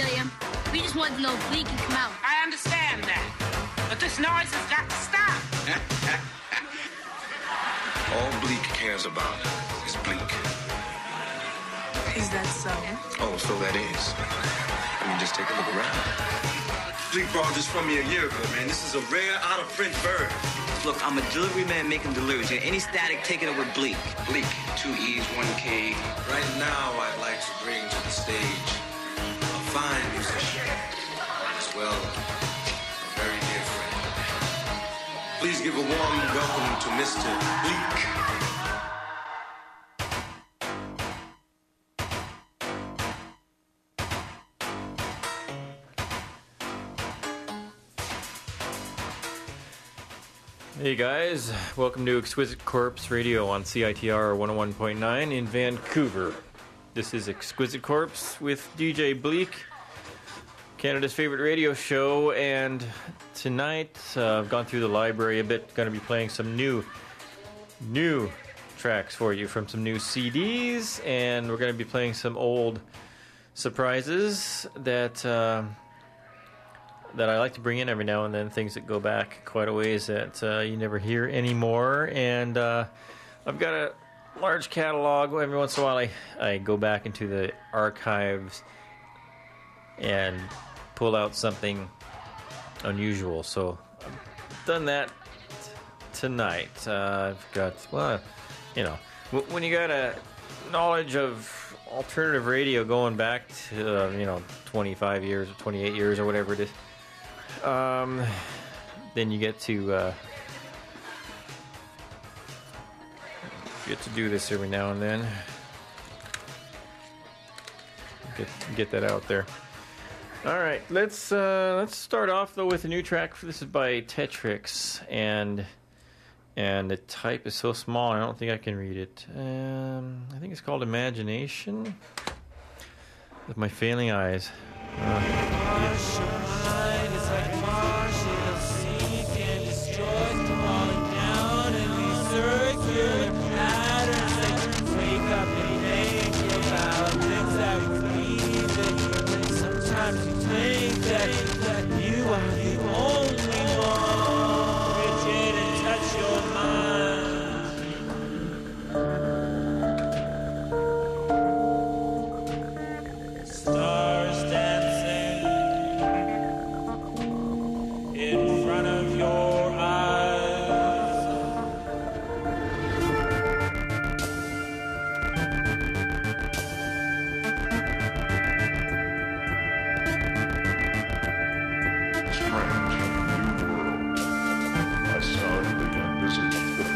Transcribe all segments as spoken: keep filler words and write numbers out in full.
Gilliam. We just wanted to know if Bleak can come out. I understand that. But this noise has got to stop. All Bleak cares about is Bleak. Is that so? Oh, so that is. I mean, just take a look around. Bleak brought this from me a year ago, man. This is a rare, out-of-print bird. Look, I'm a delivery man making deliveries. Any static, take it up with Bleak. Bleak, two E's, one K. Right now, I'd like to bring to the stage a fine musician, as well a very dear friend. Please give a warm welcome to Mister Bleak. Hey guys, welcome to Exquisite Corpse Radio on C I T R one oh one point nine in Vancouver. This is Exquisite Corpse with D J Bleak, Canada's favorite radio show, and tonight uh, I've gone through the library a bit, going to be playing some new, new tracks for you from some new C Ds, and we're going to be playing some old surprises that... Uh, that I like to bring in every now and then, things that go back quite a ways that uh, you never hear anymore. And uh, I've got a large catalog. Every once in a while I, I go back into the archives and pull out something unusual. So I've done that t- tonight. Uh, I've got, well, you know, w- when you got a knowledge of alternative radio going back to, uh, you know, twenty-five years or twenty-eight years or whatever it is, Um, then you get to uh, get to do this every now and then. Get get that out there. All right, let's uh, let's start off though with a new track. This is by Tetrix, and and the type is so small I don't think I can read it. Um, I think it's called Imagination. With my failing eyes. Uh, circular patterns that wake up and think about things that we're leaving. Sometimes you think that, that you are the only one. Reach in and touch your mind. Stars dancing in front of your eyes. The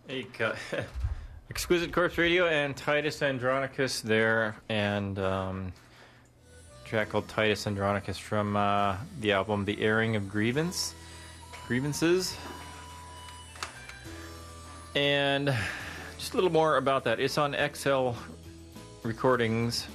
Hey, uh, Exquisite Corpse Radio and Titus Andronicus there, and um, a track called Titus Andronicus from uh, the album The Airing of Grievance, Grievances. And just a little more about that. It's on X L Recordings,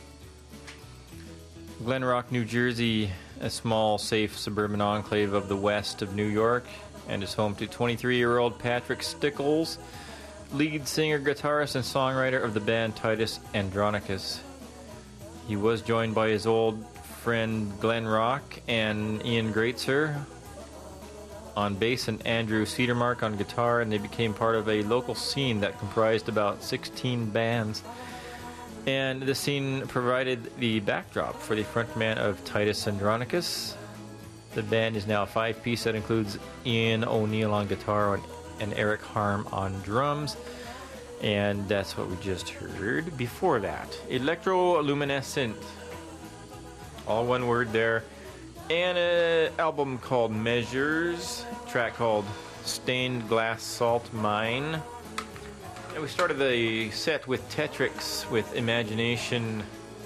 Glen Rock, New Jersey, a small, safe suburban enclave of the west of New York, and is home to twenty-three-year-old Patrick Stickles, lead singer, guitarist, and songwriter of the band Titus Andronicus. He was joined by his old friend Glen Rock and Ian Greatser on bass and Andrew Cedarmark on guitar, and they became part of a local scene that comprised about sixteen bands. And the scene provided the backdrop for the frontman of Titus Andronicus. The band is now a five-piece that includes Ian O'Neill on guitar and Eric Harm on drums. And that's what we just heard. Before that, Electroluminescent, all one word there, and an album called Measures, a track called Stained Glass Salt Mine. And we started the set with Tetrix with Imagination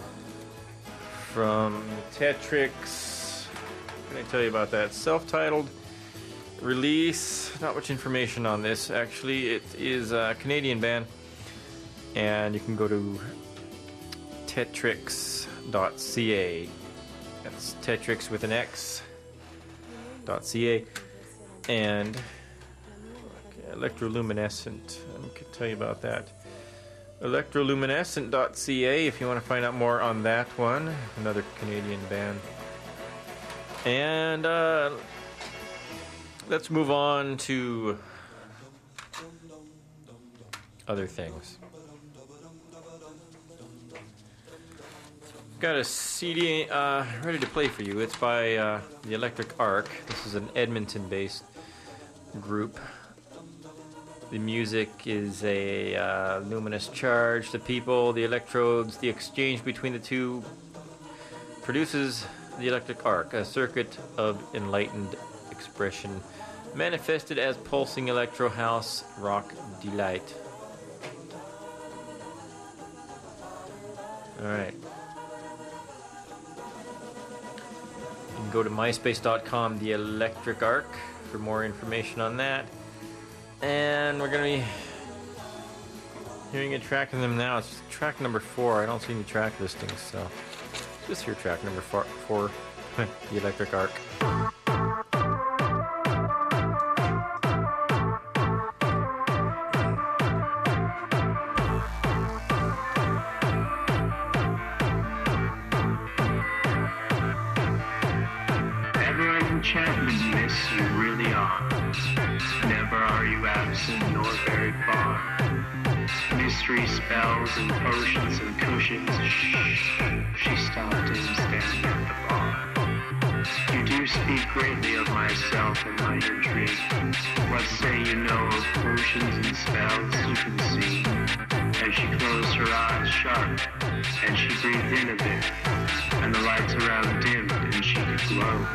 from Tetrix. What can I tell you about that? Self-titled release. Not much information on this, actually. It is a Canadian band, and you can go to tetrix dot c a. That's Tetrix with an X dot ca. And okay, Electroluminescent. I can tell you about that. Electroluminescent dot c a if you want to find out more on that one. Another Canadian band. And uh, let's move on to other things. Got a C D uh, ready to play for you. It's by uh, the Electric Arc. This is an Edmonton-based group. The music is a uh, luminous charge. The people, the electrodes, the exchange between the two produces the Electric Arc, a circuit of enlightened expression manifested as pulsing electro house rock delight. Alright. You can go to myspace dot com, the Electric Arc, for more information on that. And we're going to be hearing a track from them now. It's track number four. I don't see any track listings, so just hear track number four, four the Electric Arc. You really are. Never are you absent nor very far. Mystery spells and potions and cushions. Shh. She stopped him standing at the bar. You do speak greatly of myself and my intrigue. What say you know of potions and spells you can see? And she closed her eyes sharp, and she breathed in a bit, and the lights around dimmed, and she could glow.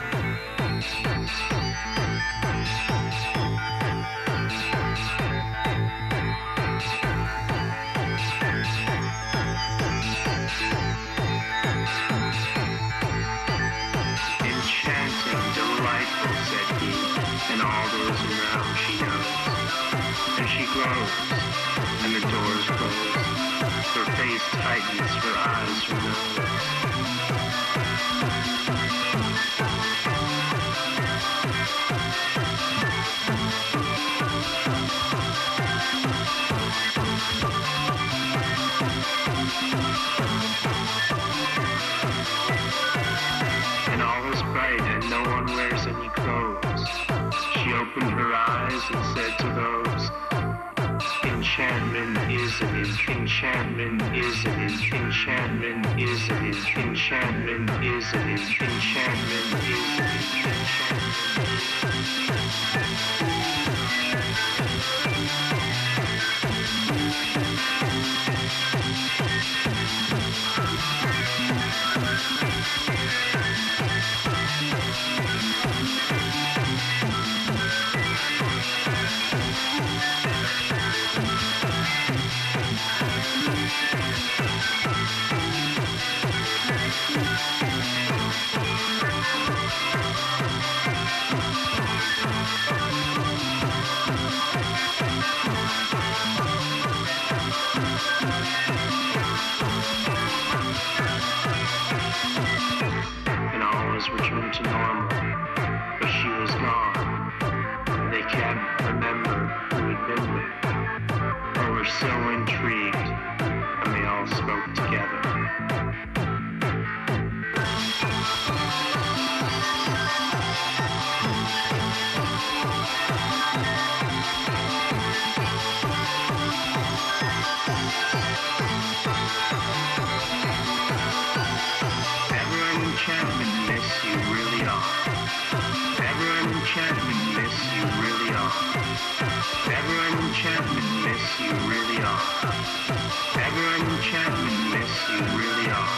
And the doors close. Her face tightens, her eyes remote. And all is bright and no one wears any clothes. She opened her eyes and said to those, enchantment is an enchantment is an enchantment is an enchantment is an enchantment is an enchantment. enchantment, miss, you really are. Never an enchantment, miss, you really are. Never an enchantment, miss, you really are.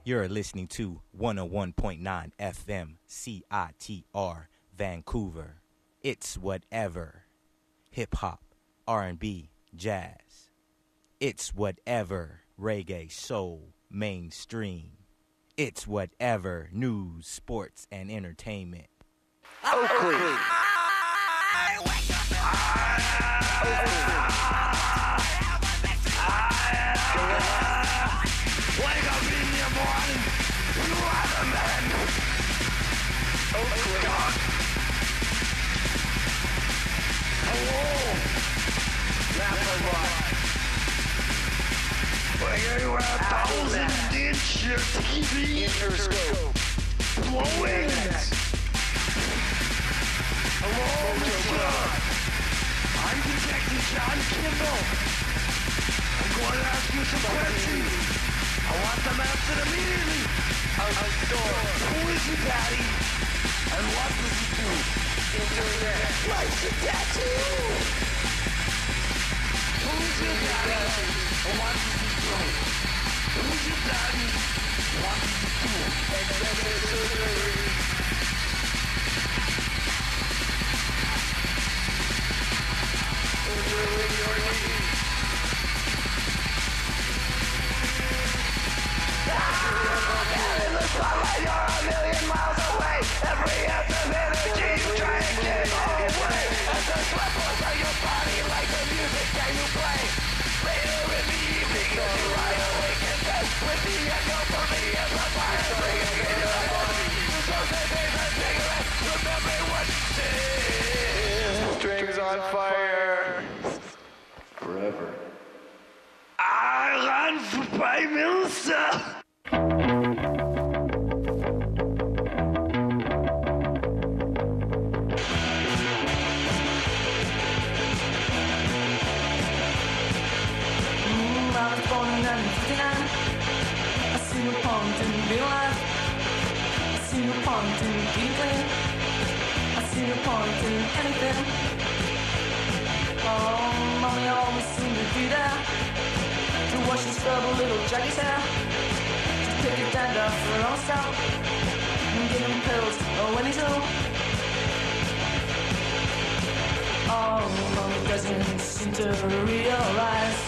You're listening to one oh one point nine F M C I T R Vancouver. It's whatever. Hip-hop, R and B, jazz. It's whatever. Reggae, soul, mainstream. It's whatever. News, sports, and entertainment. Oakley. Wake up in the morning, you are the man. Oh God. Hello, Applebot. Where you are a thousand inch your T V interscope. Blowing. Hello, Mister I'm Detective John Kimball. I'm going to ask you some questions. I want them answered immediately. Outdoor. Who is your daddy? And what does he do? Internet. Life's a tattoo. Who's your daddy? And what does he do? Who's your daddy? What does he do? Executive surgery. Surgery your knee. In the spotlight, you're a million miles away. Every ounce of energy you try and get away. As the sweat flows out your body like the music that you play. Later in the evening, as you lie awake in bed with the echo from the amplifier ringing in your head. You smoke the days and cigarettes, remembering what you said. Strings on fire. Forever. I ran for Prime Minister. Anything. Oh, mommy always seemed to do that. To wash and scrub a little Jackie's hair. To pick a dandruff for her own scalp. And give him pills oh, when he's ill. Oh, mommy doesn't seem to realize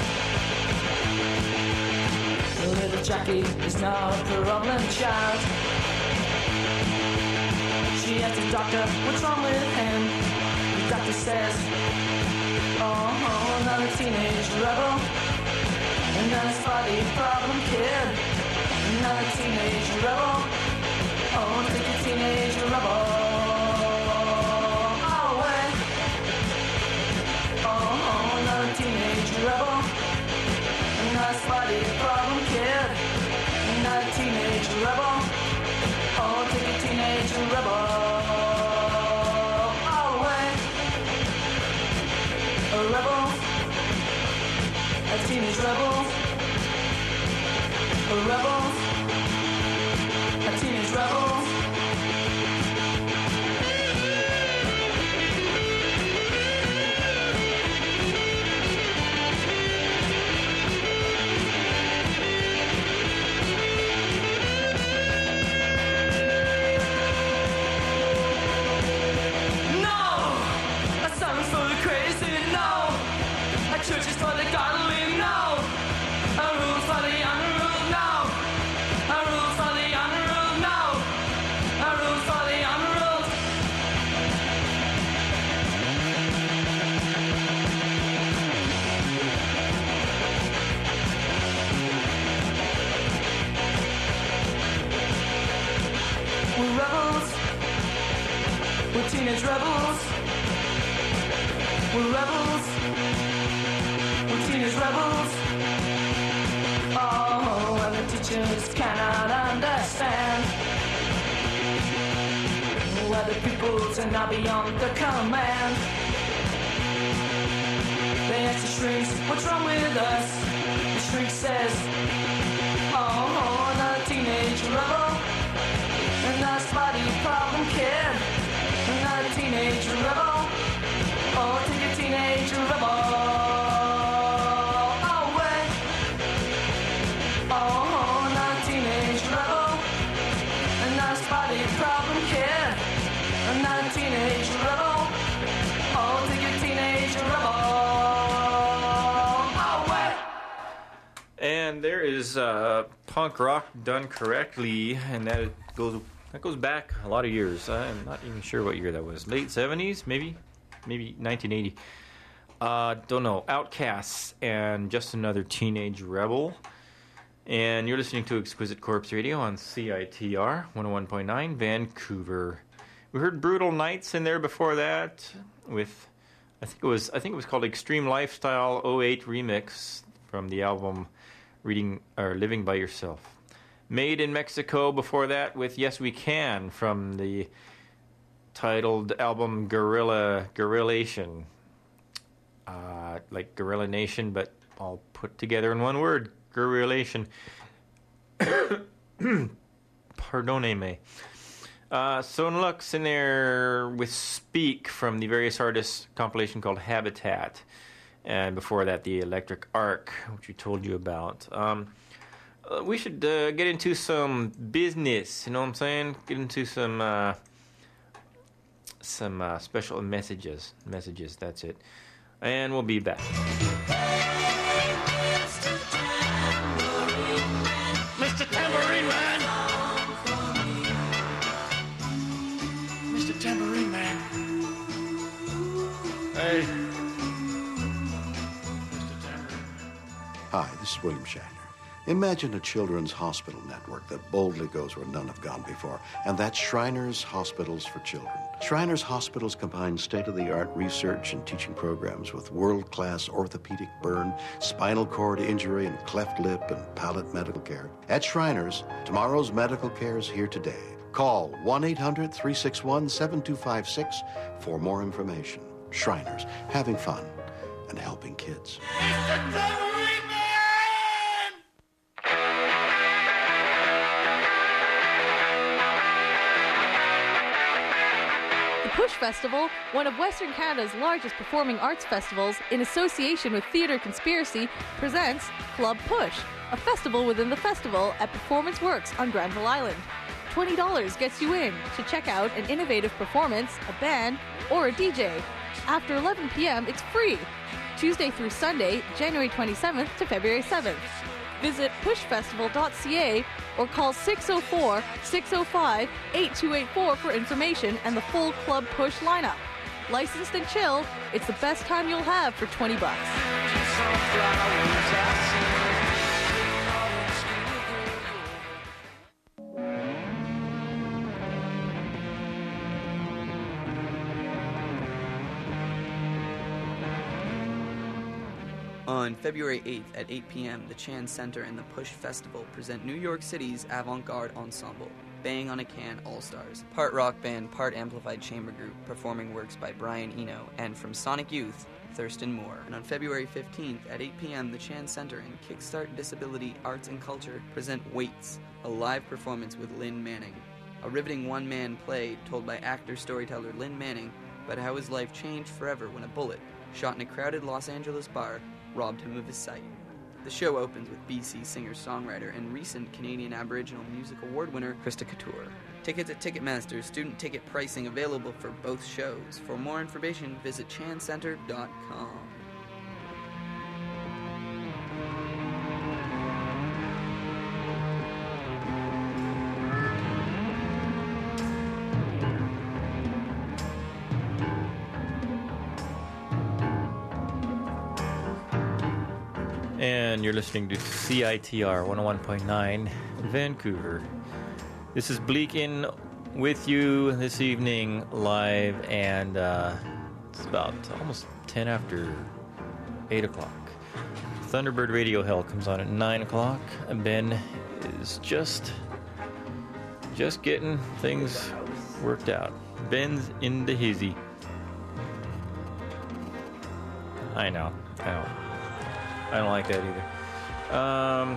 the little Jackie is now a problem child. She asked the doctor, what's wrong with him? The doctor says, oh, another teenage rebel. Another spotty problem kid. Another teenage rebel. Oh, take a teenage rebel away. Oh, another teenage rebel. Another spotty problem kid. Another teenage rebel. Oh, take a teenage rebel away. A rebel, a teenage rebel. A rebel, a teenage rebel. Churches for the godly, no. A rule for the unruled, no. A rule for the unruled, no. A rule for the unruled. We're rebels. We're teenage rebels. We're rebels. Teenage rebels. Oh, and the teachers cannot understand why the pupils are now beyond the command. They ask the shrinks, what's wrong with us? The shrink says, oh, another teenage rebel. Another spotty problem kid. Another teenage rebel. Oh, take a teenage rebel. Oh, not teenage rebel. is uh, punk rock done correctly, and that goes that goes back a lot of years. I'm not even sure what year that was. Late seventies, maybe, maybe nineteen eighty. Uh, don't know. Outcasts and Just Another Teenage Rebel. And you're listening to Exquisite Corpse Radio on C I T R one oh one point nine Vancouver. We heard Brutal Nights in there before that with, I think it was I think it was called Extreme Lifestyle oh eight Remix from the album Reading or Living by Yourself. Made in Mexico before that with Yes We Can from the titled album Gorilla Gorillation. Uh, like Gorilla Nation, but all put together in one word. Gorillation. Pardonne-me. Uh, Sonlux in there with Speak from the Various Artists compilation called Habitat. And before that, the Electric Arc, which we told you about. Um, uh, we should uh, get into some business, you know what I'm saying? Get into some uh, some uh, special messages. Messages, that's it. And we'll be back. Mister Tambourine Man! Mister Tambourine Man! Hey. Hi, this is William Shatner. Imagine a children's hospital network that boldly goes where none have gone before, and that's Shriners Hospitals for Children. Shriners Hospitals combine state-of-the-art research and teaching programs with world-class orthopedic burn, spinal cord injury, and cleft lip and palate medical care. At Shriners, tomorrow's medical care is here today. Call one eight hundred, three six one, seven two five six for more information. Shriners, having fun and helping kids. Push Festival, one of Western Canada's largest performing arts festivals, in association with Theatre Conspiracy, presents Club Push, a festival within the festival at Performance Works on Granville Island. twenty dollars gets you in to check out an innovative performance, a band, or a D J. After eleven p.m., it's free. Tuesday through Sunday, January twenty-seventh to February seventh. Visit push festival dot c a or call six oh four, six oh five, eight two eight four for information and the full Club Push lineup. Licensed and chill, it's the best time you'll have for twenty bucks. On February eighth at eight p.m., the Chan Center and the Push Festival present New York City's avant-garde ensemble, Bang on a Can All-Stars, part rock band, part amplified chamber group, performing works by Brian Eno, and from Sonic Youth, Thurston Moore. And on February fifteenth at eight p.m., the Chan Center and Kickstart Disability Arts and Culture present Waits, a live performance with Lynn Manning, a riveting one-man play told by actor-storyteller Lynn Manning about how his life changed forever when a bullet, shot in a crowded Los Angeles bar, robbed him of his sight. The show opens with B C singer-songwriter and recent Canadian Aboriginal Music Award winner Krista Couture. Tickets at Ticketmaster, student ticket pricing available for both shows. For more information, visit chan center dot com. And you're listening to C I T R one oh one point nine Vancouver. This is Bleak in with you this evening live, and uh, it's about almost ten after eight o'clock. Thunderbird Radio Hell comes on at nine o'clock. Ben is just just getting things worked out. Ben's in the hizzy. I know. I know. I don't like that either. Um,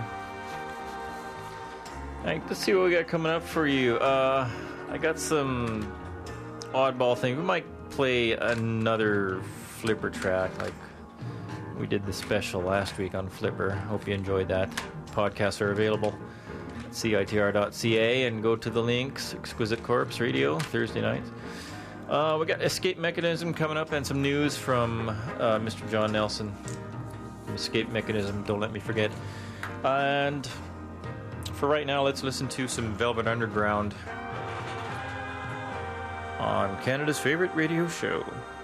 right, let's see what we got coming up for you. Uh, I got some oddball things. We might play another Flipper track like we did the special last week on Flipper. Hope you enjoyed that. Podcasts are available at C I T R dot C A and go to the links. Exquisite Corpse Radio, Thursday nights. Uh, we got Escape Mechanism coming up and some news from uh, Mister John Nelson. Escape Mechanism, Don't Let Me Forget. And for right now, let's listen to some Velvet Underground on Canada's favorite radio show.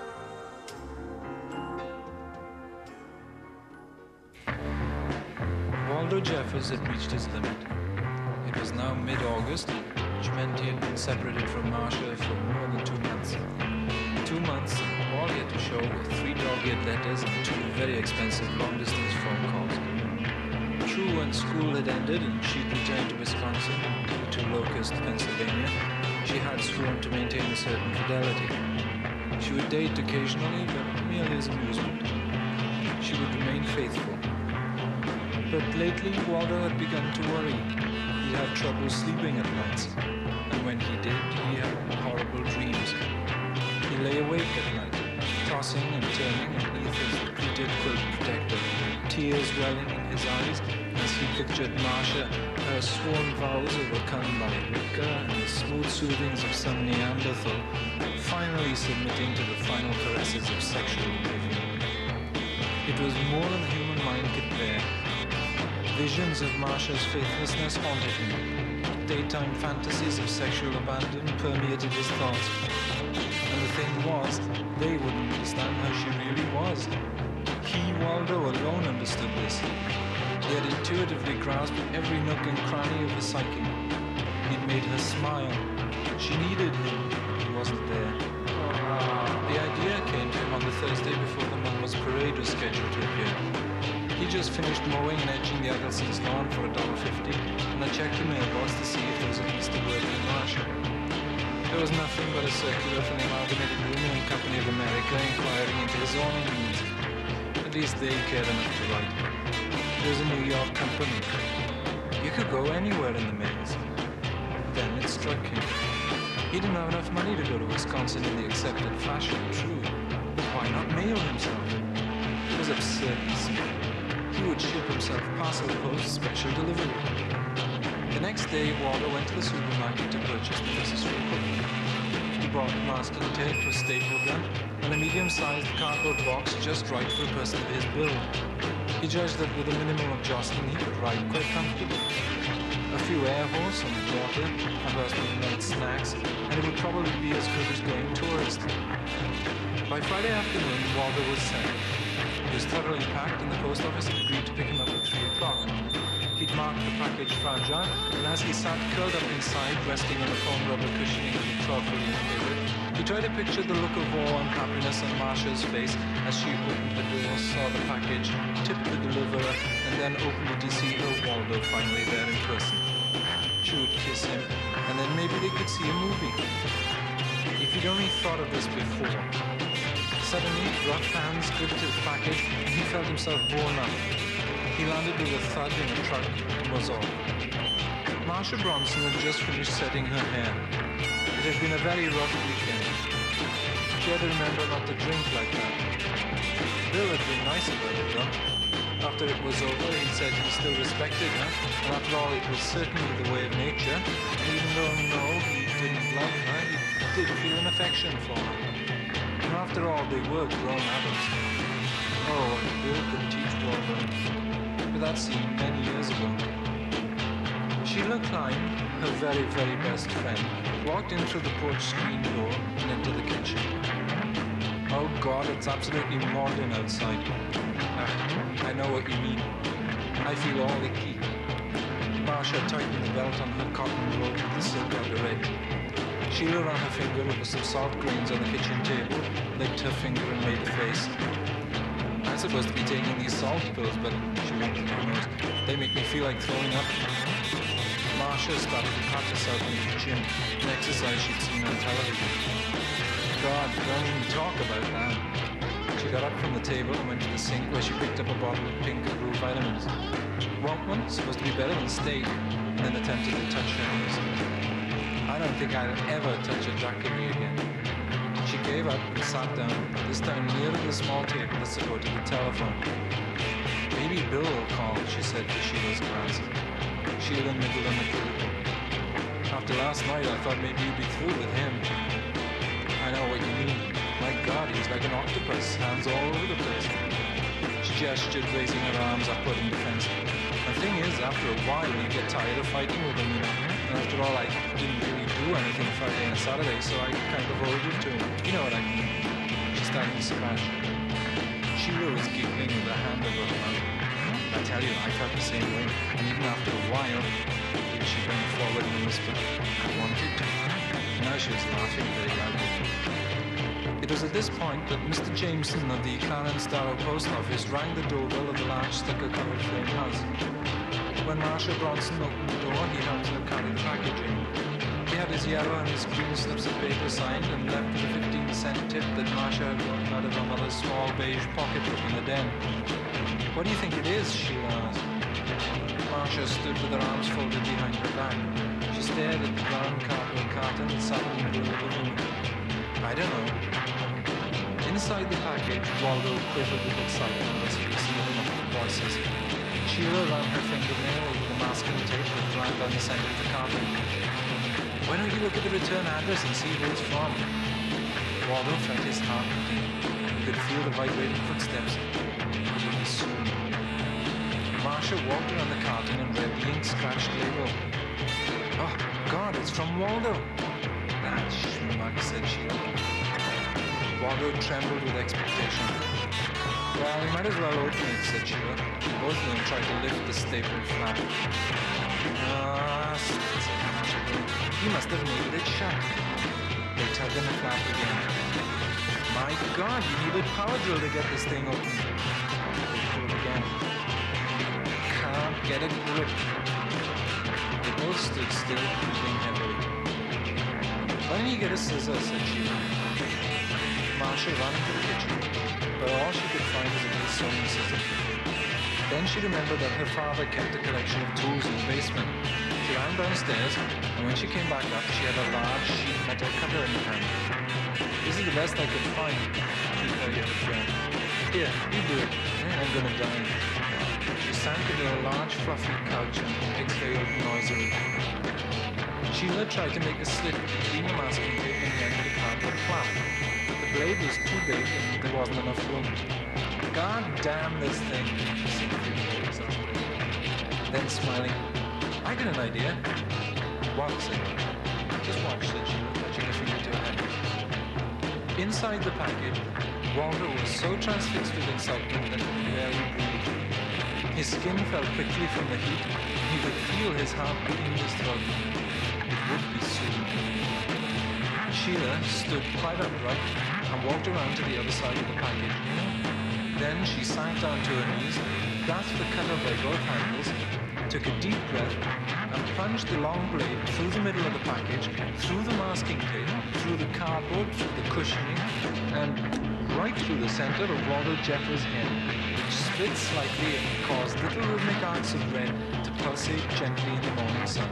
Waldo Jeffers had reached his limit. It was now mid-August, which meant he had been separated from Marcia for more than two months. Two months, and all he had to show were three dog-eared letters and two very expensive long-distance phone calls. True, when school had ended and she'd returned to Wisconsin and to Locust, Pennsylvania, she had sworn to maintain a certain fidelity. She would date occasionally, but merely as amusement. She would remain faithful. But lately, Waldo had begun to worry. He had trouble sleeping at nights, and when he did, he had horrible dreams. He lay awake at night, tossing and turning underneath his pleated quilt protector, tears welling in his eyes as he pictured Marcia, her sworn vows overcome by liquor and the smooth soothings of some Neanderthal, finally submitting to the final caresses of sexual oblivion. It was more than the human mind could bear. Visions of Marcia's faithlessness haunted him. Daytime fantasies of sexual abandon permeated his thoughts. And the thing was, they wouldn't understand how she really was. He, Waldo, alone understood this. He had intuitively grasped every nook and cranny of her psyche. He'd made her smile. She needed him. He wasn't there. The idea came to him on the Thursday before the Monmouth Parade was scheduled to appear. He just finished mowing and edging the Eggleson's lawn for a dollar fifty, and I checked the mailbox to see if there was at least a word from Marcia. There was nothing but a circular from the Amalgamated Aluminum Company of America inquiring into his zoning needs. At least they cared enough to write. It was a New York company. You could go anywhere in the mails. Then it struck him. He didn't have enough money to go to Wisconsin in the accepted fashion, true. But why not mail himself? It was absurd. He would ship himself parcel post special delivery. The next day, Waldo went to the supermarket to purchase the necessary equipment. He bought masking tape, a staple gun, and a medium-sized cardboard box just right for a person of his build. He judged that with a minimum of jostling, he could ride quite comfortably. A few air horse and water, a husband made snacks, and it would probably be as good as going tourist. By Friday afternoon, Waldo was set. He was thoroughly packed, and the post office had agreed to pick him up at three o'clock. He'd marked the package fragile, and as he sat curled up inside, resting on the foam rubber cushioning of the twelve-foot favorite, he tried to picture the look of awe and happiness on Marcia's face as she opened the door, saw the package, tipped the deliverer, and then opened it to see her Waldo finally there in person. She would kiss him, and then maybe they could see a movie. If he'd only thought of this before. Suddenly, rough hands gripped his package, and he felt himself borne up. He landed with a thud in a truck and was off. Marcia Bronson had just finished setting her hair. It had been a very rough weekend. She had to remember not to drink like that. Bill had been nice about it, though. After it was over, he said he still respected her, and after all, it was certainly the way of nature. And even though, no, he didn't love her, he did feel an affection for her. And after all, they were grown adults. Oh, and Bill could teach Waldo. But that seemed many years ago. Sheila Klein, her very, very best friend, walked in through the porch screen door and into the kitchen. Oh God, it's absolutely modern outside. Ah, I know what you mean. I feel all icky. Marcia tightened the belt on her cotton robe with the silk on the red. Sheila ran her finger over some salt grains on the kitchen table, licked her finger and made a face. I'm supposed to be taking these salt pills, but she wanted to know. They make me feel like throwing up. Marcia started to pat herself in the gym, an exercise she'd seen on television. God, don't even talk about that. She got up from the table and went to the sink where she picked up a bottle of pink and blue vitamins. Want one? Supposed to be better than steak. And then attempted to touch her knees. I don't think I'll ever touch a jackery again. She gave up and sat down, this time near the small table that supported the telephone. Maybe Bill will call, she said to Sheila's glance. Sheila nibbled on the critical. After last night, I thought maybe you'd be through with him. I know what you mean. My God, he's like an octopus, hands all over the place. She gestured, raising her arms upward in defense. My thing is, after a while, you get tired of fighting with him, you know. And after all, I didn't really do anything Friday and Saturday, so I kind of owed it to him. You know what I mean? She started to smash. Sheila was giggling with her hand over her mouth. I tell you, I felt the same way. And even after a while, she bent forward and whispered, I wanted to. Now she was laughing very loudly. It was at this point that Mister Jameson of the Clarence Darrow Post Office rang the doorbell of the large sticker-covered frame house. When Marshall Bronson opened the door, he helped her carry packaging. He had his yellow and his green slips of paper signed and left the fifteen cent tip that Marcia had gotten out of her mother's small beige pocketbook in the den. What do you think it is? Sheila asked. Marcia stood with her arms folded behind her back. She stared at the brown cardboard carton that sat in the middle of the room. I don't know. Inside the package, Waldo quivered with excitement as he listened to the voices. Sheila ran her fingernail over the masking tape that ran down the center of the carton. Why don't you look at the return address and see who it's from? Waldo felt his heart beating. He could feel the vibrating footsteps. It would be soon. Marcia walked around the carton and read the ink-scratched label. Oh, God, it's from Waldo. That schmuck, said Sheila. Waldo trembled with expectation. Well, we might as well open it, said Sheila. Both of them tried to lift the stapled flap. Ah, said Marcia. You must have nailed it shut. They tugged on the flap again. My God, you needed power drill to get this thing open. They pulled again. Can't get a grip. They both stood still, breathing heavily. Why don't you get a scissor, said Sheila. Marcia ran into the kitchen, but all she could find was a little sewing scissor. Then she remembered that her father kept a collection of tools in the basement. She ran downstairs, and when she came back up, she had a large sheet metal cutter in her hand. This is the best I could find, she told her friend. Here, you do it. I'm gonna die. She sank into a large fluffy couch and exhaled noisily. Sheila tried to make a slit between the masking tape and the end of the cardboard flap. The blade was too big and there wasn't enough room. God damn this thing, she said exasperated. Then smiling, I got an idea. What, said he. Just watch, said Sheila, touching her finger to her head. Inside the package, Waldo was so transfixed with excitement that he barely breathed. His skin fell quickly from the heat, and he could feel his heart beating in his throat. It would be soon. Sheila stood quite upright and walked around to the other side of the package. Then she sank down to her knees, grasped the cutter by both handles, took a deep breath, and plunged the long blade through the middle of the package, through the masking tape, through the cardboard, through the cushioning, and right through the center of Waldo Jeffers' head, which split slightly and caused little rhythmic arcs of red to pulsate gently in the morning sun.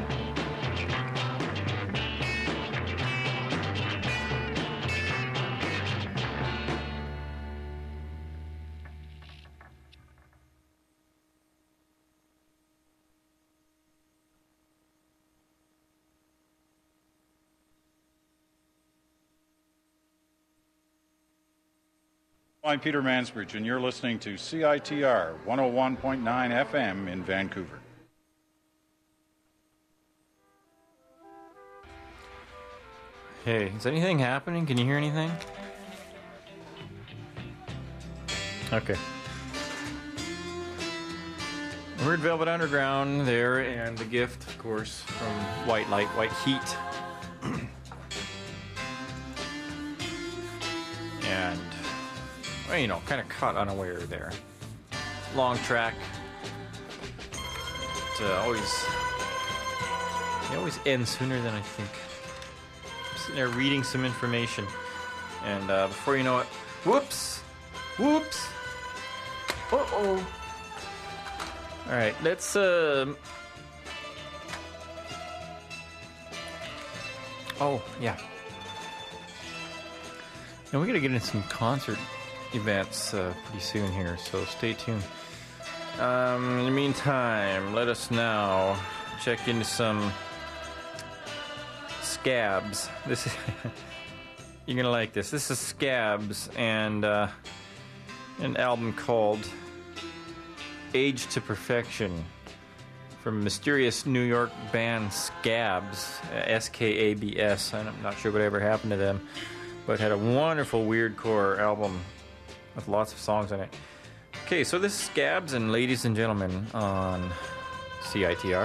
I'm Peter Mansbridge, and you're listening to C I T R one oh one point nine F M in Vancouver. Hey, is anything happening? Can you hear anything? Okay. We heard Velvet Underground there, and The Gift, of course, from White Light, White Heat. And, well, you know, kind of caught unaware there. Long track. It uh, always, it always ends sooner than I think. I'm sitting there reading some information, and uh, before you know it, whoops, whoops, uh-oh. All right, let's, uh... oh, yeah. Now, we gotta get into some concert events uh, pretty soon here, so stay tuned. Um, in the meantime, let us now check into some Scabs. This is... You're gonna like this. This is Scabs, and uh, an album called Age to Perfection. from mysterious New York band Scabs, uh, S K A B S. I'm not sure what ever happened to them, but had a wonderful weirdcore album with lots of songs on it. Okay, so this is Scabs and Ladies and Gentlemen on C I T R.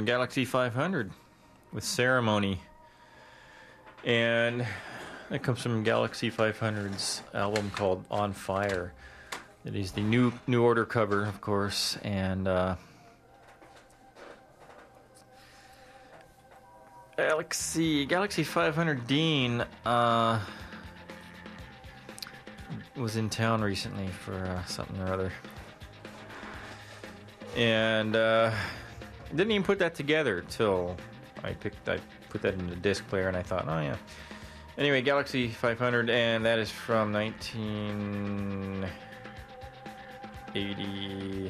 from Galaxy five hundred with Ceremony. And that comes from Galaxy five hundred's album called On Fire. It is the new New Order cover, of course, and uh, Galaxy Galaxy five hundred Dean uh, was in town recently for uh, something or other, and uh, didn't even put that together till I picked I put that in the disc player, and I thought, oh yeah. Anyway, Galaxy five hundred, and that is from nineteen eighty.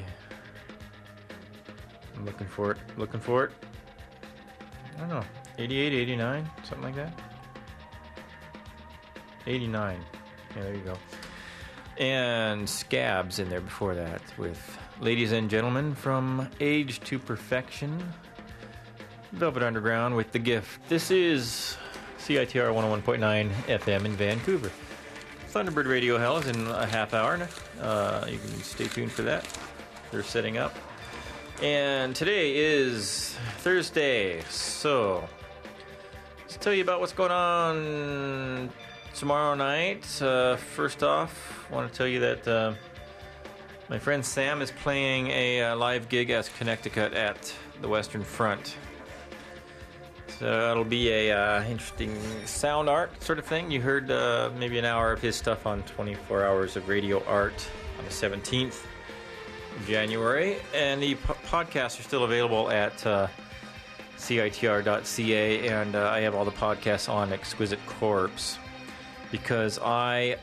I'm looking for it. Looking for it. I don't know. eighty-eight, eighty-nine, something like that. eighty-nine. Yeah, there you go. And Scabs in there before that with Ladies and Gentlemen from Age to Perfection. Velvet Underground with The Gift. This is C I T R one oh one point nine F M in Vancouver. Thunderbird Radio Hell is in a half hour. Uh, you can stay tuned for that. They're setting up. And today is Thursday, so let's tell you about what's going on tomorrow night. Uh, first off, I want to tell you that uh, my friend Sam is playing a uh, live gig as Connecticut at the Western Front. So it'll be a uh, interesting sound art sort of thing. You heard uh, maybe an hour of his stuff on twenty-four hours of Radio Art on the seventeenth of January. And the po- podcasts are still available at uh, C I T R dot C A. And uh, I have all the podcasts on Exquisite Corpse because I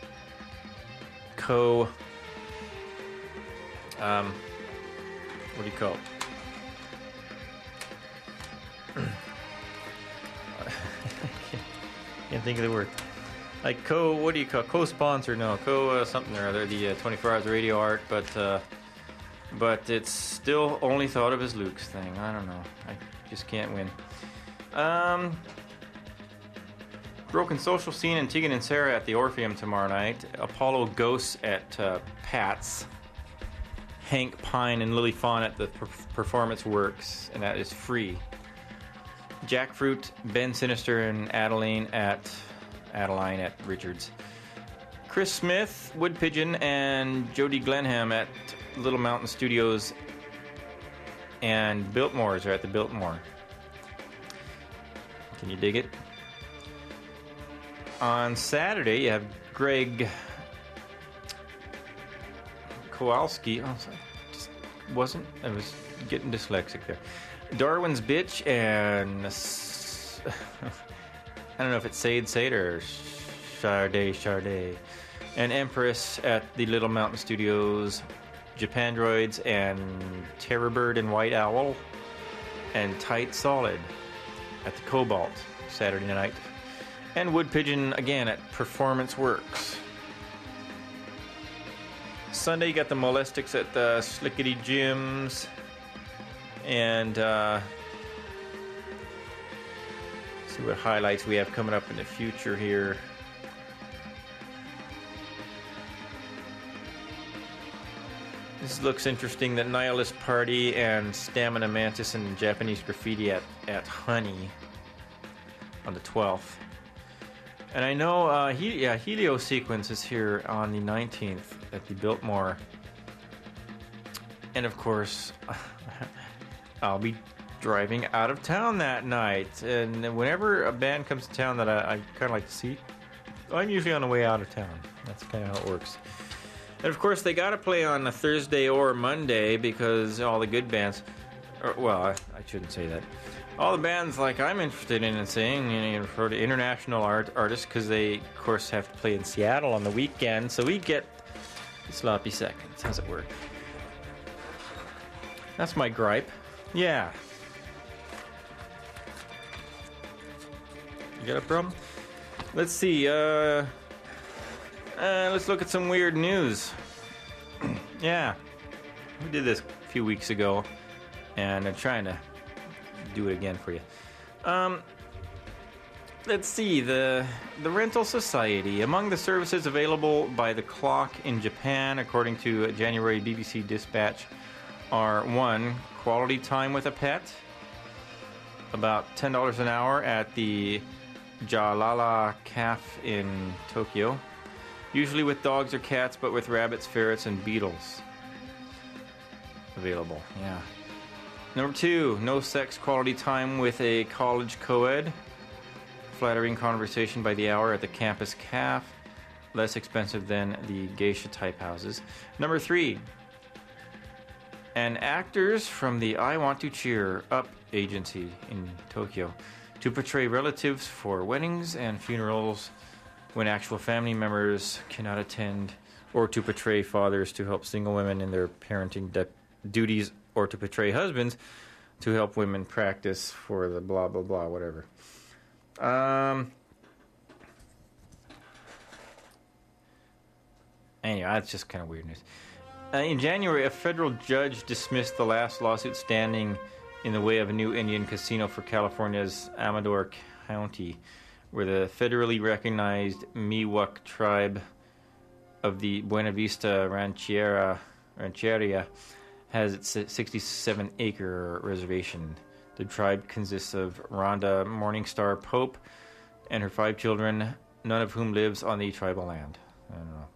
co... Um, what do you call it? Can't think of the word. Like co, what do you call co-sponsor? No, co uh, something or other. The uh, twenty-four hours of Radio Art, but uh, but it's still only thought of as Luke's thing. I don't know. I just can't win. Um, Broken Social Scene and Tegan and Sarah at the Orpheum tomorrow night. Apollo Ghosts at uh, Pat's. Hank Pine and Lily Fawn at the per- Performance Works, and that is free. Jackfruit, Ben Sinister, and Adeline at Adeline at Richards. Chris Smith, Wood Pigeon, and Jody Glenham at Little Mountain Studios, and Biltmore's are at the Biltmore. Can you dig it? On Saturday, you have Greg Kowalski. Oh, sorry. Just wasn't. I was getting dyslexic there. Darwin's Bitch and I don't know if it's Sade Sade or Charday Charday, and Empress at the Little Mountain Studios, Japandroids and Terrorbird and White Owl, and Tight Solid at the Cobalt Saturday night, and Wood Pigeon again at Performance Works. Sunday you got the Molestics at the Slickety Gyms. And uh, see what highlights we have coming up in the future here. This looks interesting. The Nihilist Party and Stamina Mantis and Japanese Graffiti at, at Honey on the twelfth. And I know uh, he, yeah, Helio Sequence is here on the nineteenth at the Biltmore. And of course... I'll be driving out of town that night, and whenever a band comes to town that I, I kind of like to see, I'm usually on the way out of town. That's kind of how it works. And of course, they got to play on a Thursday or Monday because all the good bands, or, well, I, I shouldn't say that. All the bands like I'm interested in and seeing, you know, for the international art artists, because they, of course, have to play in Seattle on the weekend, so we get sloppy seconds. How's it work? That's my gripe. Yeah. You got a problem? Let's see. Uh, uh, let's look at some weird news. Yeah. We did this a few weeks ago, and I'm trying to do it again for you. Um, let's see. The, the Rental Society. Among the services available by the clock in Japan, according to a January B B C Dispatch, are one, quality time with a pet, about ten dollars an hour at the Jalala Cafe in Tokyo. Usually with dogs or cats, but with rabbits, ferrets, and beetles available. Yeah. Number two, no sex quality time with a college co-ed. Flattering conversation by the hour at the campus cafe. Less expensive than the geisha type houses. Number three, and actors from the I Want to Cheer Up agency in Tokyo to portray relatives for weddings and funerals when actual family members cannot attend, or to portray fathers to help single women in their parenting de- duties, or to portray husbands to help women practice for the blah, blah, blah, whatever. Um... Anyway, that's just kind of weird news. Uh, in January, a federal judge dismissed the last lawsuit standing in the way of a new Indian casino for California's Amador County, where the federally recognized Miwok tribe of the Buena Vista Rancheria, Rancheria has its sixty-seven acre reservation. The tribe consists of Rhonda Morningstar Pope and her five children, none of whom lives on the tribal land. I don't know.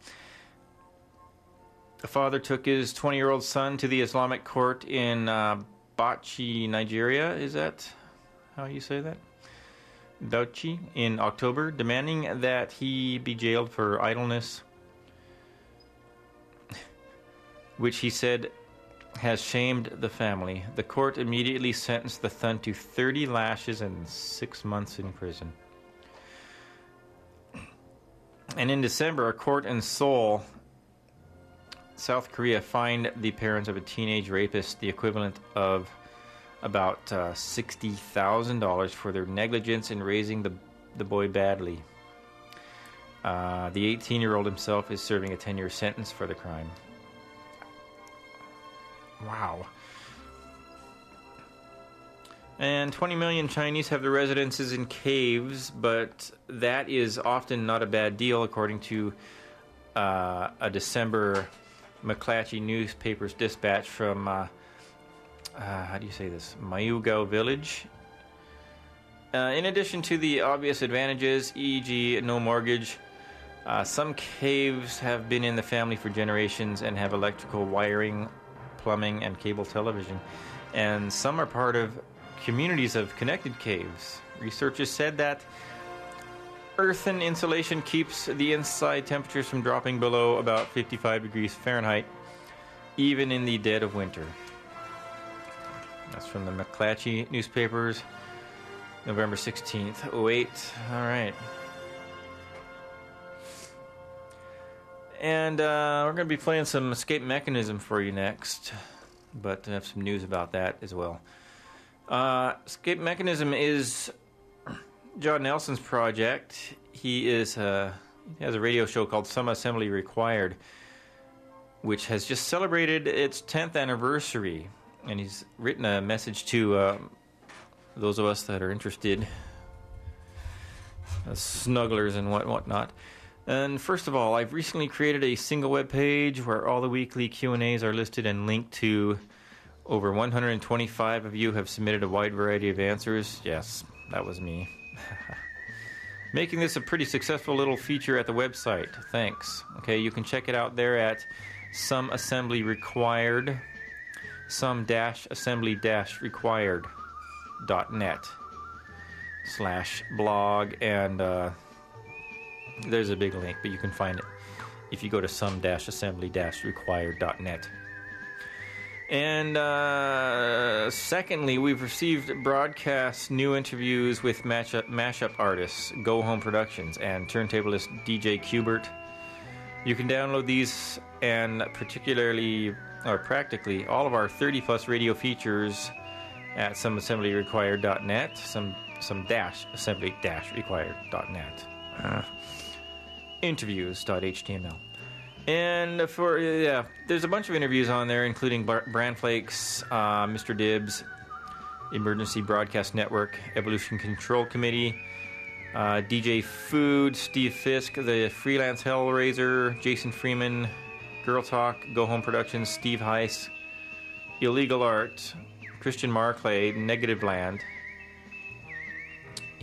The father took his twenty-year-old son to the Islamic court in uh, Bauchi, Nigeria. Is that how you say that? Bauchi, in October, demanding that he be jailed for idleness, which he said has shamed the family. The court immediately sentenced the son to thirty lashes and six months in prison. And in December, a court in Seoul, South Korea, fined the parents of a teenage rapist the equivalent of about uh, sixty thousand dollars for their negligence in raising the, the boy badly. Uh, the eighteen-year-old himself is serving a ten-year sentence for the crime. Wow. And twenty million Chinese have their residences in caves, but that is often not a bad deal, according to uh, a December McClatchy newspaper's dispatch from, uh, uh, how do you say this, Mayugao Village. Uh, in addition to the obvious advantages, for example no mortgage, uh, some caves have been in the family for generations and have electrical wiring, plumbing, and cable television. And some are part of communities of connected caves. Researchers said that earthen insulation keeps the inside temperatures from dropping below about fifty-five degrees Fahrenheit, even in the dead of winter. That's from the McClatchy newspapers, November sixteenth, oh eight. All right. And uh, we're going to be playing some Escape Mechanism for you next, but I have some news about that as well. Uh, Escape Mechanism is John Nelson's project. He is uh, he has a radio show called Some Assembly Required, which has just celebrated its tenth anniversary, and he's written a message to uh, those of us that are interested, uh, snugglers and what whatnot. And first of all, I've recently created a single web page where all the weekly Q and A's are listed and linked to. Over one hundred twenty-five of you have submitted a wide variety of answers. Yes, that was me. Making this a pretty successful little feature at the website. Thanks. Okay, you can check it out there at Some Assembly Required, some dash assembly dash required dot net slash blog, and uh, there's a big link, but you can find it if you go to some dash assembly dash required dot net. And uh, secondly, we've received broadcast new interviews with mashup, mashup artists, Go Home Productions, and turntablist D J Qbert. You can download these and particularly, or practically, all of our thirty plus radio features at some assembly required dot net, some some dash assembly dash required dot net. Uh, interviews dot h t m l. And for, yeah, there's a bunch of interviews on there, including Bar- Bran Flakes, uh, Mister Dibbs, Emergency Broadcast Network, Evolution Control Committee, uh, D J Food, Steve Fisk, the Freelance Hellraiser, Jason Freeman, Girl Talk, Go Home Productions, Steve Heiss, Illegal Art, Christian Marclay, Negative Land,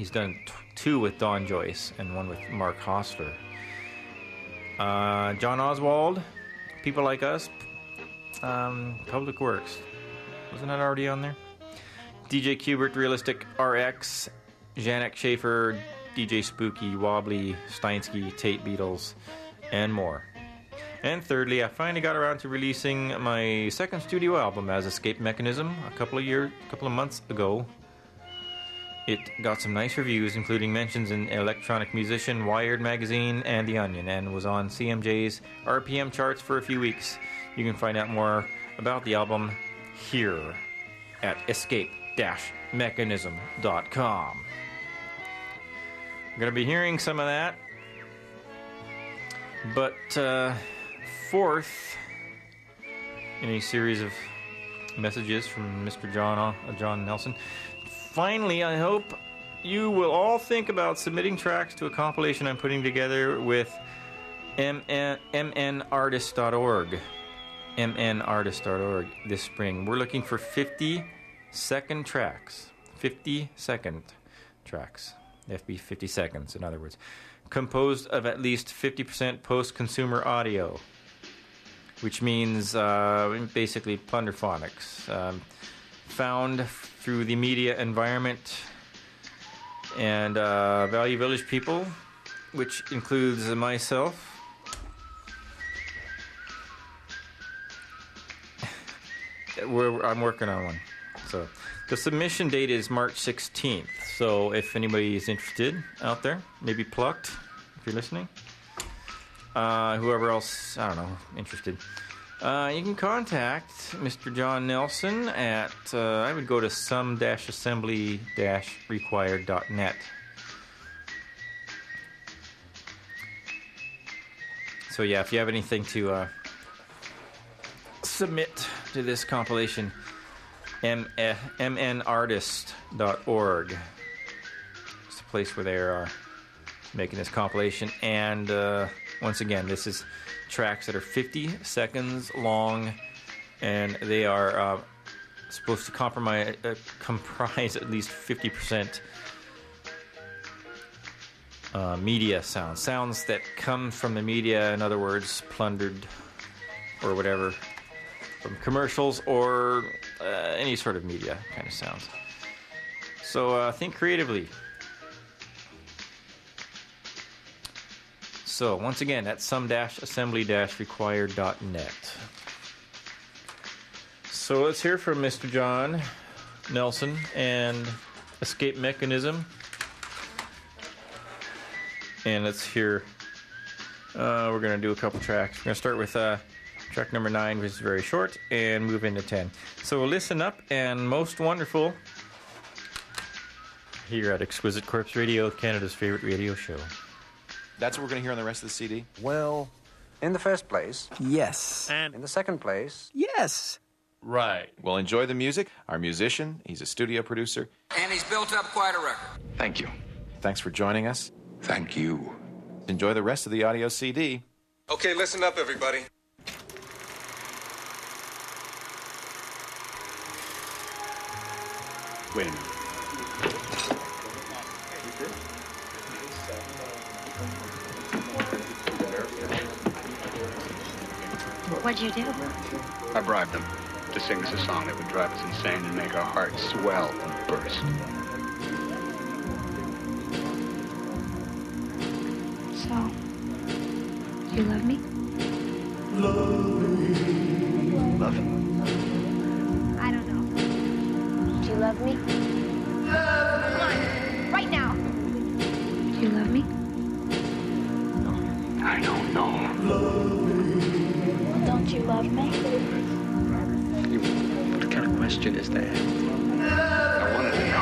He's done t- two with Don Joyce and one with Mark Hostler. Uh, John Oswald, People Like Us, um, Public Works. Wasn't that already on there? D J Kubert, Realistic R X, Janek Schaefer, D J Spooky, Wobbly, Steinsky, Tate Beatles, and more. And thirdly, I finally got around to releasing my second studio album as Escape Mechanism a couple of years, a couple of months ago. It got some nice reviews, including mentions in Electronic Musician, Wired Magazine, and The Onion, and was on C M J's R P M charts for a few weeks. You can find out more about the album here at escape dash mechanism dot com. We're going to be hearing some of that. But uh, fourth in a series of messages from Mister John uh, John Nelson. Finally, I hope you will all think about submitting tracks to a compilation I'm putting together with M N artist dot org. M N artist dot org this spring. We're looking for fifty second tracks. fifty second tracks. They have to be fifty seconds, in other words. Composed of at least fifty percent post-consumer audio, which means uh, basically plunderphonics. Um, found through the media environment and uh, Value Village people, which includes myself. We're, I'm working on one. So the submission date is March sixteenth. So if anybody is interested out there, maybe Plucked, if you're listening, uh, whoever else, I don't know, interested, uh, you can contact Mister John Nelson at, uh, I would go to some dash assembly dash required dot net. So yeah, if you have anything to uh, submit to this compilation, M N artist dot org. It's the place where they are making this compilation. And uh, once again, this is tracks that are fifty seconds long, and they are uh, supposed to compromise, uh, comprise at least fifty percent uh, media sounds. Sounds that come from the media, in other words, plundered or whatever, from commercials or uh, any sort of media kind of sounds. So uh, think creatively. So once again, that's some dash assembly dash required dot net. So let's hear from Mister John Nelson and Escape Mechanism. And let's hear, uh, we're going to do a couple tracks. We're going to start with uh, track number nine, which is very short, and move into ten. So listen up, and most wonderful here at Exquisite Corpse Radio, Canada's favorite radio show. That's what we're going to hear on the rest of the C D? Well, in the first place, yes. And in the second place, yes. Right. Well, enjoy the music. Our musician, he's a studio producer. And he's built up quite a record. Thank you. Thanks for joining us. Thank you. Enjoy the rest of the audio C D. Okay, listen up, everybody. Wait a minute. What'd you do? I bribed them to sing us a song that would drive us insane and make our hearts swell and burst. So, you love me? Love you? I don't know. Do you love me? Come on, right now. Do you love me? I don't know. Don't you love me? You, what kind of question is that? I wanted to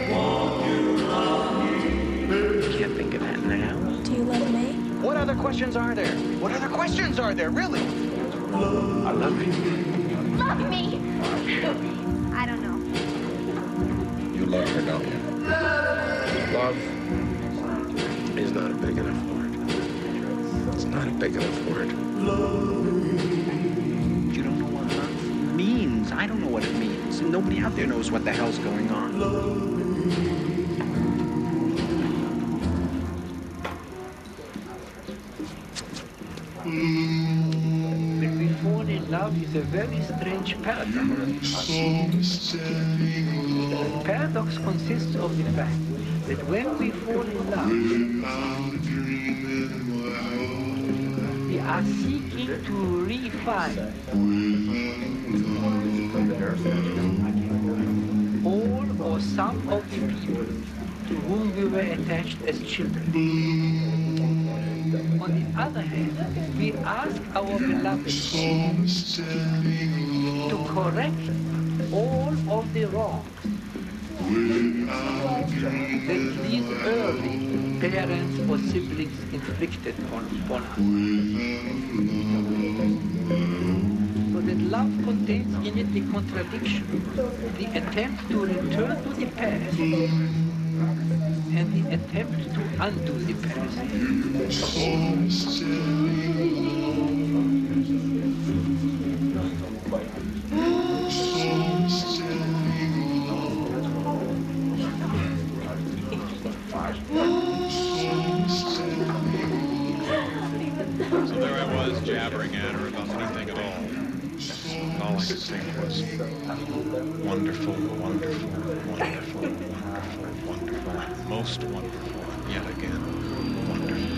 know. Can't think of that now. Do you love me? What other questions are there? What other questions are there, really? I love you. Love me? I don't know. You love her, don't you? Love is not a big enough word. It's not a big enough word. You don't know what love means. I don't know what it means. Nobody out there knows what the hell's going on. love is a very strange paradox. The paradox consists of the fact that when we fall in love, we are seeking to refine all or some of the people to whom we were attached as children. On the other hand, we ask our beloved to correct all of the wrongs that these early parents or siblings inflicted on upon us. So that love contains in it the contradiction, the attempt to return to the past, and the attempt to undo the past. So there I was, jabbering at her about anything at all. And all I could think was, wonderful, wonderful, wonderful, wonderful, wonderful, most wonderful, yet again, wonderful.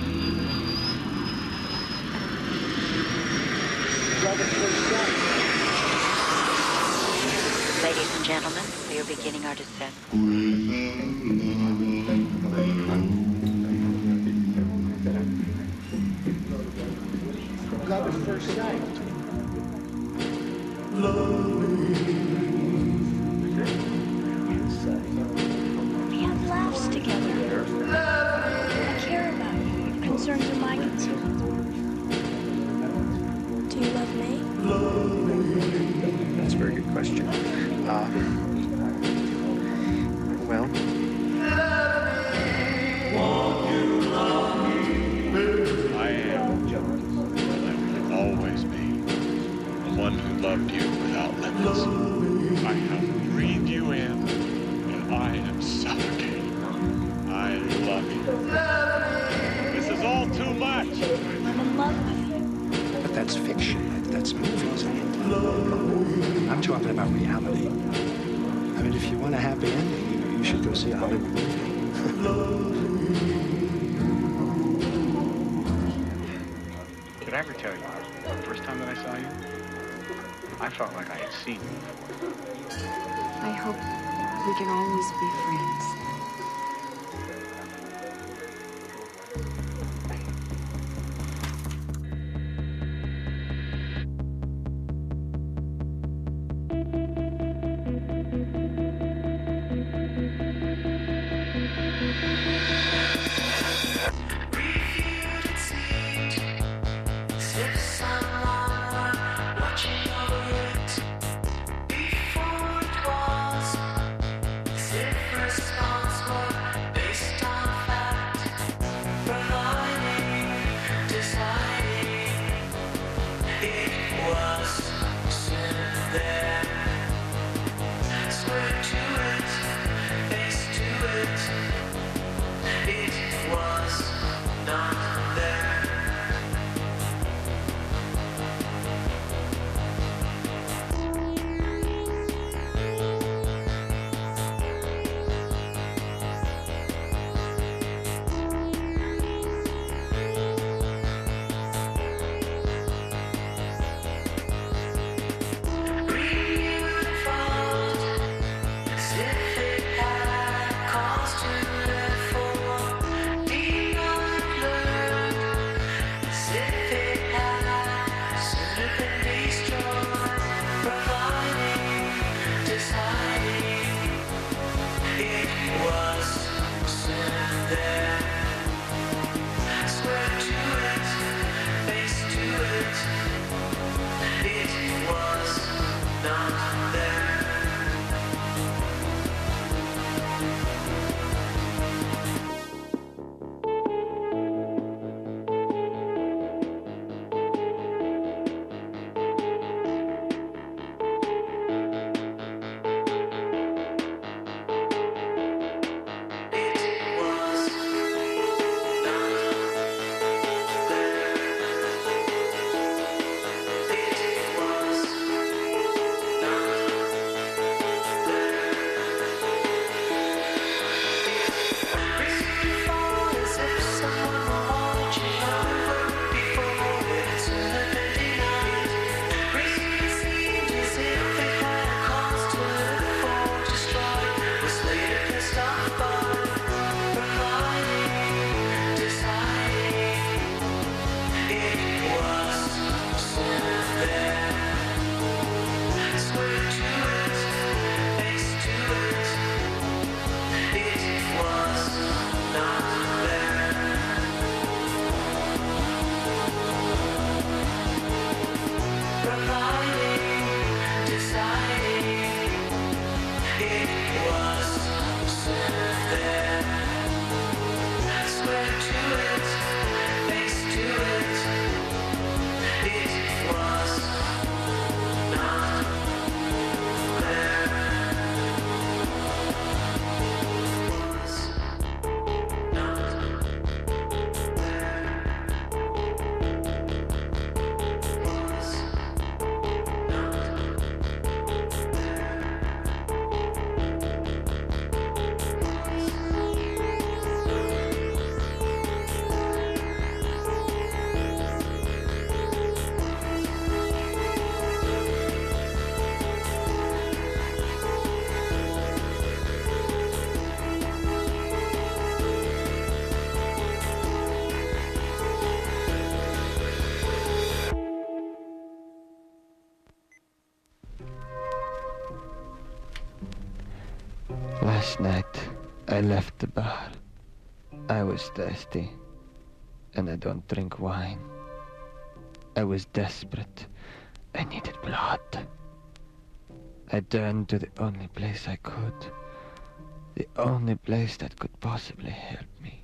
Ladies and gentlemen, we are beginning our descent. Love at first sight. We have laughs together. I care about you. Your concerns are my concerns. Do you love me? That's a very good question. Uh, well, I am, and I will always be, the one who loved you without limits. I have breathed you in, and I am suffocating. I love you. This is all too much. I'm in love with you. but that's fiction. That, that's movies. I'm talking about reality. I mean, if you want a happy ending, you, you should go see a Hollywood movie. Did I ever tell you, the first time that I saw you, I felt like I had seen you before. I hope we can always be friends. Last night, I left the bar. I was thirsty, and I don't drink wine. I was desperate. I needed blood. I turned to the only place I could. The only place that could possibly help me.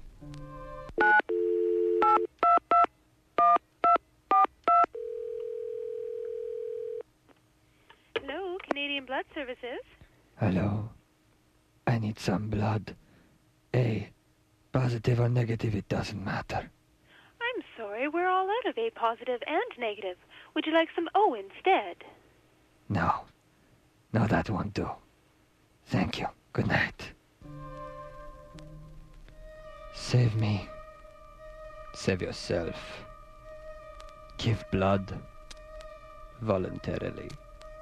Hello, Canadian Blood Services. Hello. I need some blood. A. Positive or negative, it doesn't matter. I'm sorry, we're all out of A positive and negative. Would you like some O instead? No. No, that won't do. Thank you. Good night. Save me. Save yourself. Give blood. Voluntarily.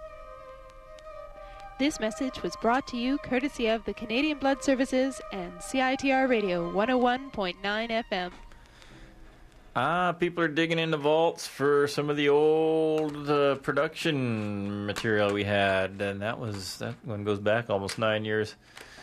This message was brought to you courtesy of the Canadian Blood Services and C I T R Radio one oh one point nine F M. Ah, people are digging in the vaults for some of the old uh, production material we had, and that was that one goes back almost nine years.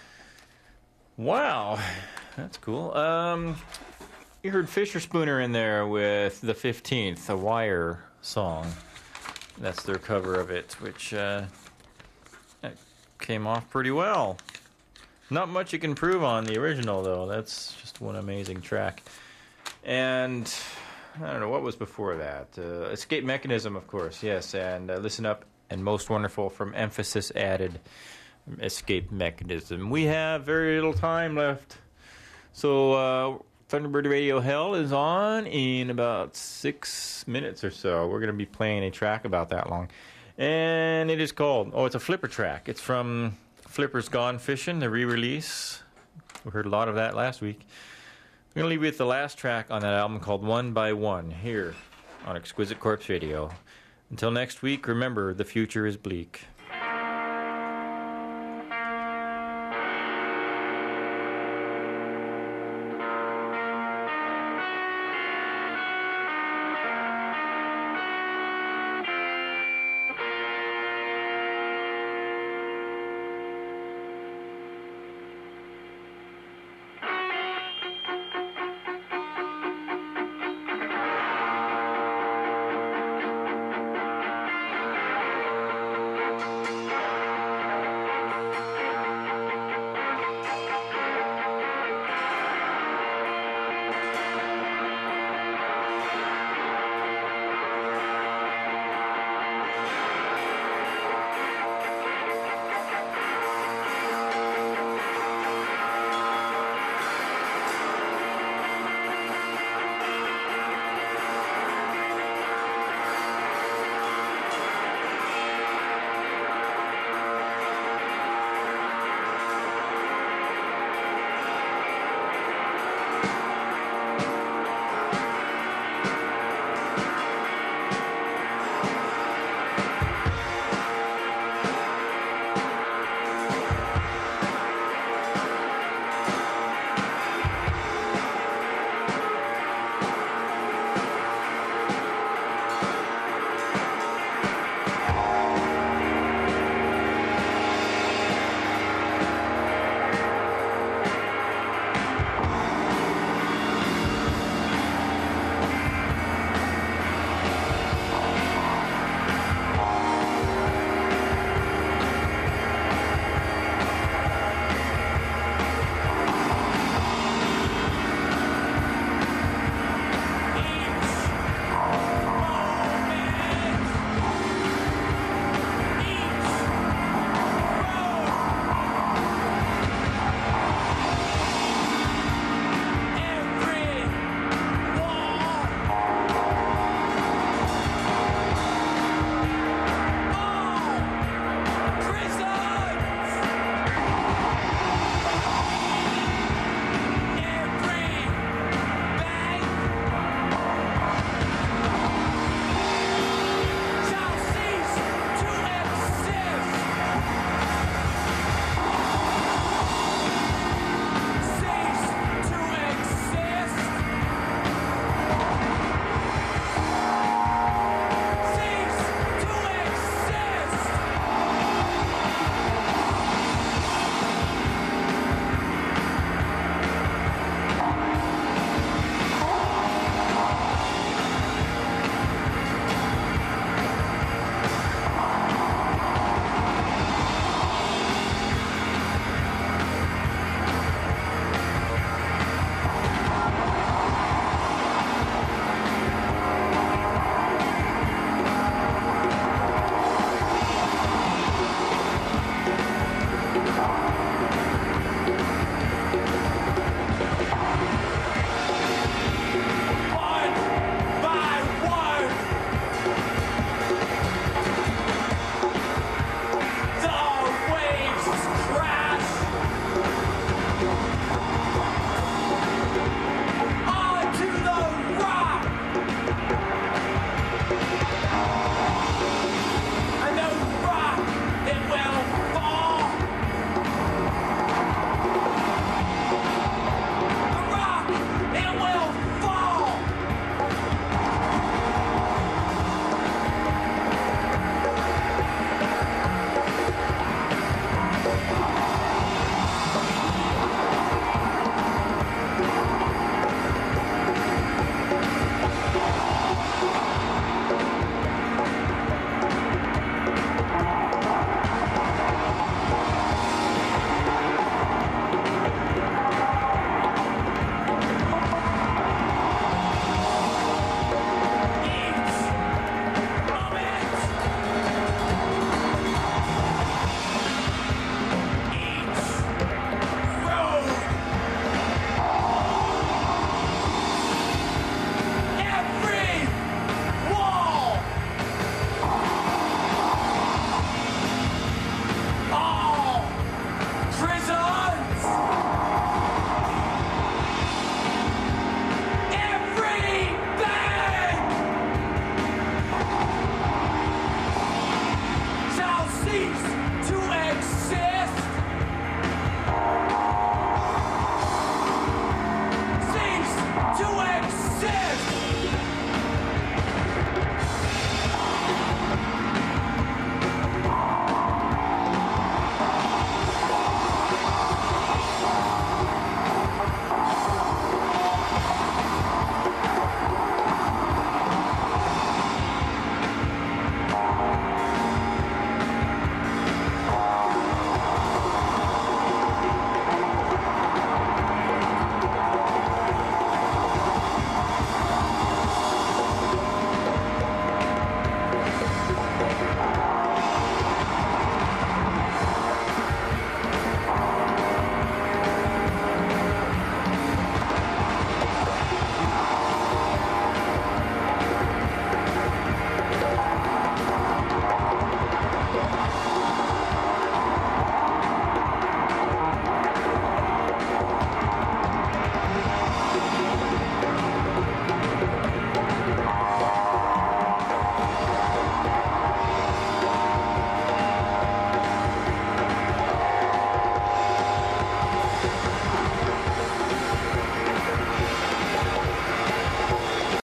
Wow, that's cool. Um, you heard Fisher Spooner in there with the fifteenth, a Wire song. That's their cover of it, which uh, that came off pretty well. Not much you can prove on the original, though. That's just one amazing track. And I don't know, what was before that? Uh, Escape Mechanism, of course, yes. And uh, Listen Up and Most Wonderful from Emphasis Added. Escape Mechanism. We have very little time left. So uh, Thunderbird Radio Hell is on in about six minutes or so. We're going to be playing a track about that long. And it is called, oh, it's a Flipper track. It's from Flipper's Gone Fishing, the re-release. We heard a lot of that last week. We're going to leave you with the last track on that album called One by One here on Exquisite Corpse Radio. Until next week, remember, the future is bleak.